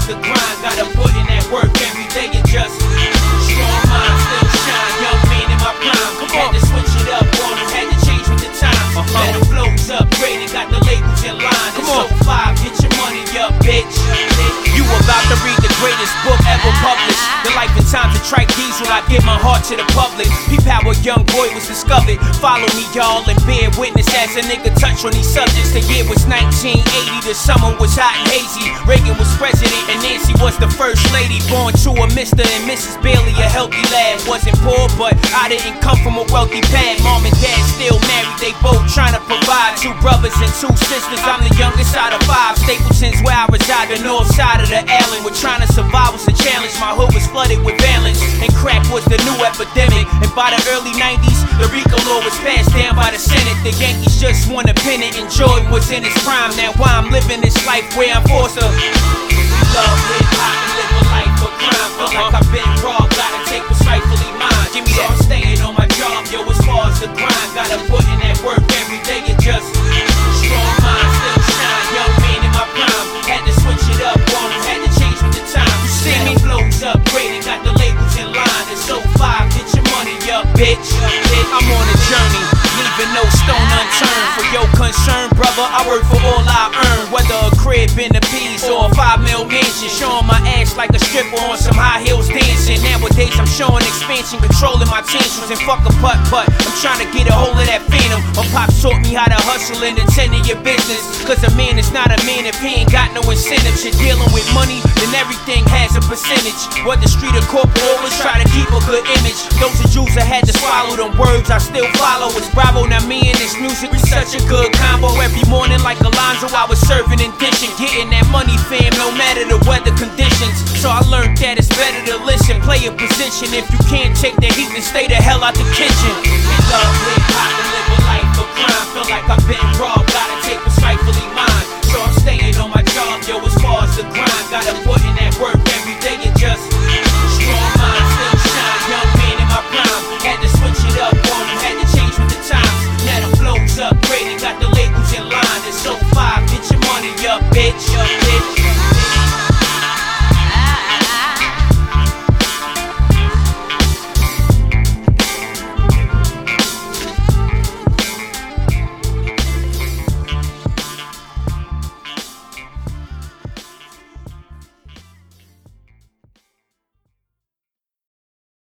was the grind. Gotta put in that work every day and just strong mind, still shine. Young man in my prime. Had to switch it up on them, had to change with the times. Let the flows upgraded, got the labels in line. It's so 5, get your money up, bitch. You about to read the greatest book ever published. The life and times of Trike Diesel, I give my heart to the public. Peep how a young boy was discovered. Follow me, y'all, and bear witness as a nigga touch on these subjects. The year was 1980, the summer was hot and hazy. Reagan was president and Nancy was the first lady. Born to a Mr. and Mrs. Bailey, a healthy lad. Wasn't poor, but I didn't come from a wealthy pad. Mom and dad still married, they both trying to provide. 2 brothers and 2 sisters, I'm the youngest out of 5. Stapleton's where I reside, the north side of the island. We're trying to survive was a challenge. My hood was flooded with violence, and crack was the new epidemic. And by the early 90s, the RICO law was passed down by the Senate. The Yankees just won a pennant, and Jordan was in his prime. Now why I'm living this life where I'm forced to love hip-hop and live a life of crime. Feel like I've been robbed, gotta take what's rightfully mine. Give me that, I'm staying on my job, yo, as far as the grind. Gotta put in that work every day and just strong mind, still shine. Young man in my prime, had to switch it up on them, had to change with the time. You see me flows upgraded, got the labels in line. It's so 5, get your money up, bitch. I'm on a journey, leaving no stone unturned. For your concern, brother, I work for all I earn. Whether a crib in the P's or a 5 mil mansion, showing my ass like a stripper on some high heels dancing. Nowadays I'm showing expansion, controlling my tantrums, and fuck a putt-putt. I'm trying to get a hold of that phantom. My pops taught me how to hustle and attend to your business. Cause a man is not a man if he ain't got no incentives. You're dealing with money, then everything has a percentage. Whether street or corporate, always try to keep a good image. Those are Jews that had to swallow them words I still follow. It's Bravo, now me and this music, we such a good combo. Every morning like Alonzo, I was serving and dishing, getting that money, fam, no matter the weather conditions. So I learned that it's better to listen, play a position. If you can't take the heat, then stay the hell out the kitchen. Love hip-hop and live a life of crime. Feel like I've been robbed, gotta